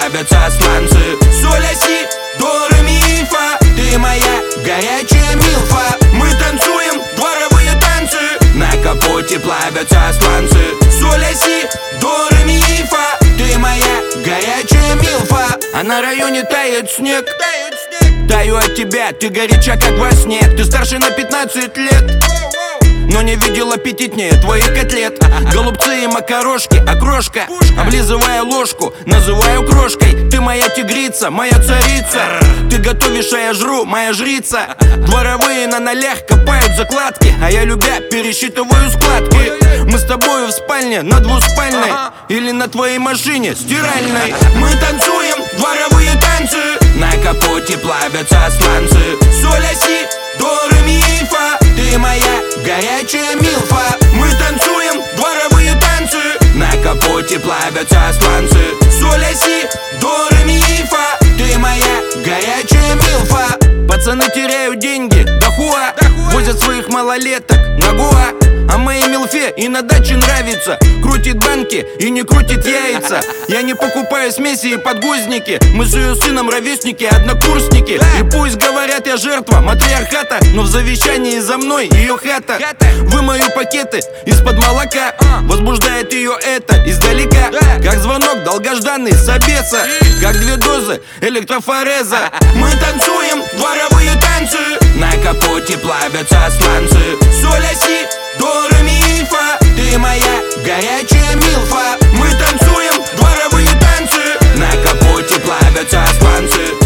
плавятся сланцы. Соль, си, до, ре, ми, фа. Ты моя горячая милфа. Мы танцуем дворовые танцы. На капоте плавятся сланцы. Соль, си, до, ре, ми, фа. Ты моя горячая милфа. А на районе тает снег. Таю от тебя, ты горяча как во сне. Ты старше на 15 лет, но не видел аппетитнее твоих котлет. Голубцы и макарошки, окрошка. Облизывая ложку, называю крошкой. Ты моя тигрица, моя царица. Ты готовишь, а я жру, моя жрица. Дворовые на нолях копают закладки, а я, любя, пересчитываю складки. Мы с тобою в спальне, на двуспальной, или на твоей машине стиральной. Мы танцуем дворовые танцы. На капоте плавятся сланцы. Соль, си, до, ре, ми, фа. Ты моя горячая милфа. Мы танцуем дворовые танцы. На капоте плавятся сланцы. Соль, си, до, ре, ми, фа. Ты моя горячая милфа. Пацаны теряют деньги, дохуа. Возят своих малолеток на Гоа. А моей милфе и на даче нравится. Крутит банки и не крутит яйца. Я не покупаю смеси и подгузники. Мы с ее сыном ровесники, однокурсники. И пусть говорят, я жертва матриархата, но в завещании за мной ее хата. Вымою пакеты из-под молока. Возбуждает ее это издалека. Как звонок долгожданный собеса. Как 2 дозы электрофореза. Мы танцуем дворовые танцы. На капоте плавятся сланцы. Соль, си, до, ре, ми, фа. Ты моя горячая милфа. Мы танцуем дворовые танцы. На капоте плавятся сланцы.